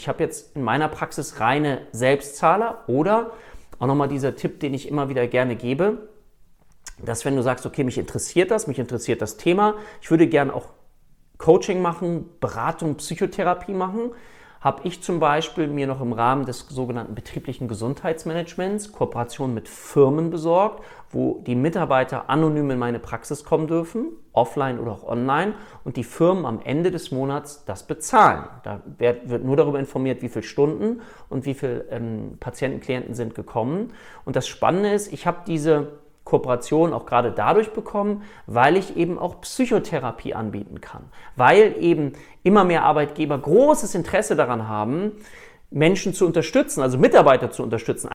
Ich habe jetzt in meiner Praxis reine Selbstzahler oder auch nochmal dieser Tipp, den ich immer wieder gerne gebe, dass wenn du sagst, okay, mich interessiert das Thema, ich würde gerne auch Coaching machen, Beratung, Psychotherapie machen, habe ich zum Beispiel mir noch im Rahmen des sogenannten betrieblichen Gesundheitsmanagements Kooperationen mit Firmen besorgt, wo die Mitarbeiter anonym in meine Praxis kommen dürfen, offline oder auch online, und die Firmen am Ende des Monats das bezahlen. Da wird nur darüber informiert, wie viele Stunden und wie viele Patienten, Klienten sind gekommen. Und das Spannende ist, ich habe diese Kooperation auch gerade dadurch bekommen, weil ich eben auch Psychotherapie anbieten kann. Weil eben immer mehr Arbeitgeber großes Interesse daran haben, Menschen zu unterstützen, also Mitarbeiter zu unterstützen,